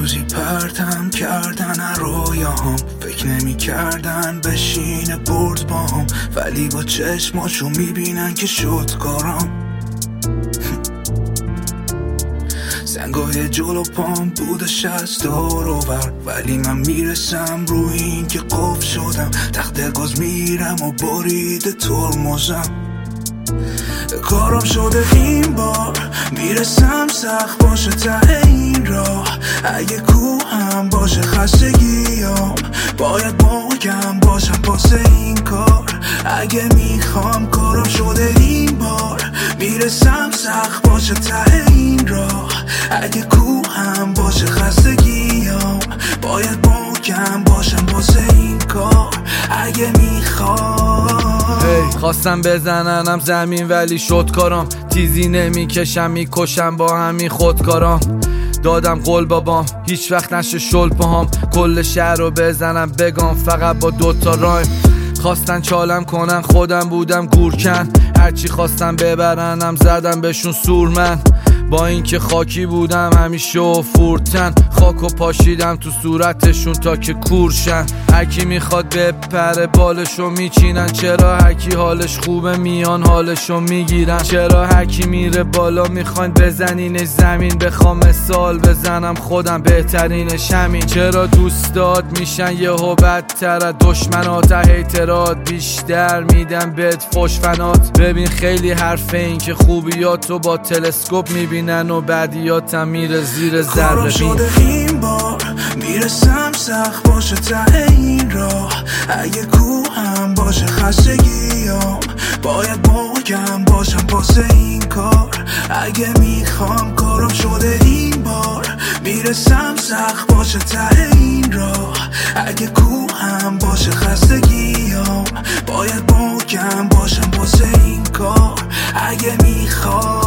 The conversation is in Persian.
روزی پرتم کردن رویاهم، فکر نمی کردن بشینه برد باهم، ولی با چشماشو میبینن که شد کارم. زنگای جلو پام بودش از دور و بر، ولی من میرسم روی این که قفل شدم. تخت گاز میرم و برید ترمزم. کارم شده این بار، میرسم سخت باشه ته این راه. اگه کوهم باشه خستگیام، باید محکم باشم واسه این کار. اگه میخوام کارم شده این بار، میرسم سخت باشه ته این راه. اگه کوهم باشه خستگیام، باید محکم باشم واسه این کار. اگه میخوام خواستم بزننم زمین ولی شد کارم. تیزی نمیکشم میکشم با همین خودکارم. دادم قول بابام هیچ وقت نشه شل پاهم. کل شهر رو بزنم بگم فقط با دوتا رایم. خواستن چالم کنن خودم بودم گورکن. هرچی خواستم ببرنم زدم بهشون سورمن. با اینکه خاکی بودم همیشه و فورتن. خاکو پاشیدم تو صورتشون تا که کورشن. هرکی میخواد بپره بالشو میچینن. چرا هرکی حالش خوبه میان حالشو میگیرن. چرا هرکی میره بالا میخواین بزنینش زمین. بخوام مثال بزنم خودم بهترینش همین. چرا دوستات میشن یهو بدتر از دشمنات. هیترات بیشتر میدن بهت فوش فنات. ببین خیلی حرفه این که خوبیاتو با تلسکوپ میبینن و بعدیاتم میره زیر ذره شده این بار، میرسم سخت باشه ته این راه. اگه کوهم باشه خستگیام، باید محکم باشم واسه این کار. اگه میخوام کارم شده این بار، میرسم سخت باشه ته این راه. اگه کوهم باشه خستگیام، باید محکم باشم واسه این کار. اگه میخوام